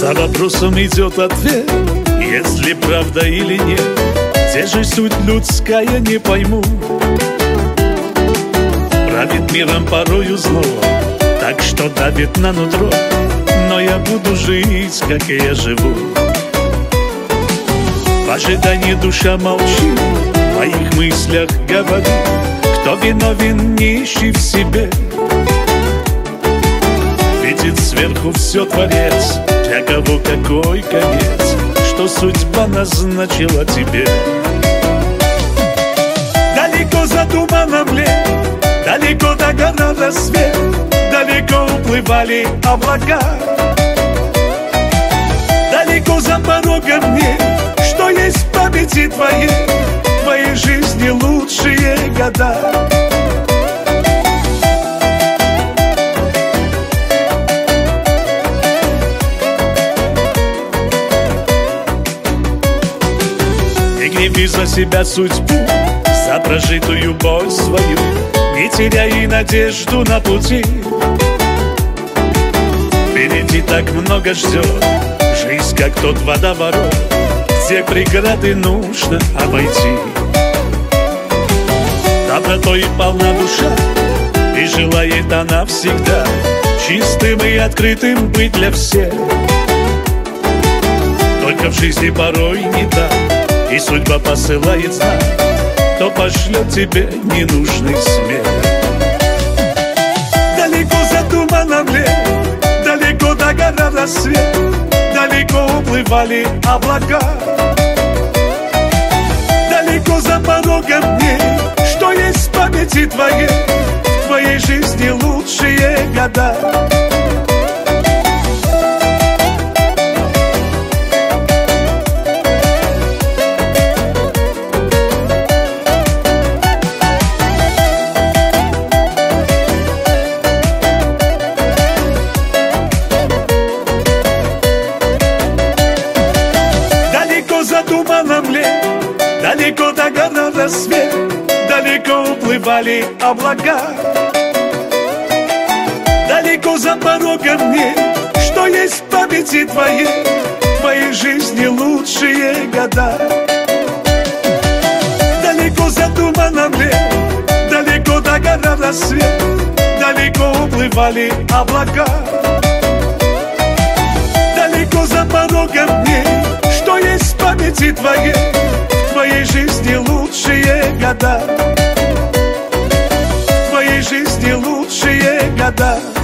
За вопросом идет ответ, если правда или нет. Где же суть людская, не пойму. Правит миром порою зло, так что давит на нутро. Но я буду жить, как и я живу. В ожидании душа молчит, в моих мыслях говорит: кто виновен, не ищи в себе. Видит сверху все Творец, для кого какой конец, что судьба назначила тебе. Далеко за туманом лет, далеко догорал рассвет, далеко уплывали облака. Далеко за порогом нет, что есть в памяти твоей, в твоей жизни лучшие года. Не гневи за себя судьбу, за прожитую боль свою, не теряй надежду на пути. Впереди так много ждет, жизнь как тот водоворот, где преграды нужно обойти. Добротой полна душа, и желает она всегда чистым и открытым быть для всех. Только в жизни порой не так, и судьба посылает знак, то пошлет тебе ненужный смех. Далеко за туманом лет, далеко догорал рассвет, далеко уплывали облака. Далеко за порогом нет, что есть в памяти твоей, в твоей жизни лучшие года. Далеко догорал рассвет, далеко уплывали облака. Далеко за порогом нет, что есть в памяти твоей, в твоей жизни лучшие года. Далеко за туманом лет, далеко догорал рассвет, далеко уплывали облака. Далеко за порогом нет, что есть в памяти твоей, в твоей жизни лучшие года. В твоей жизни лучшие года.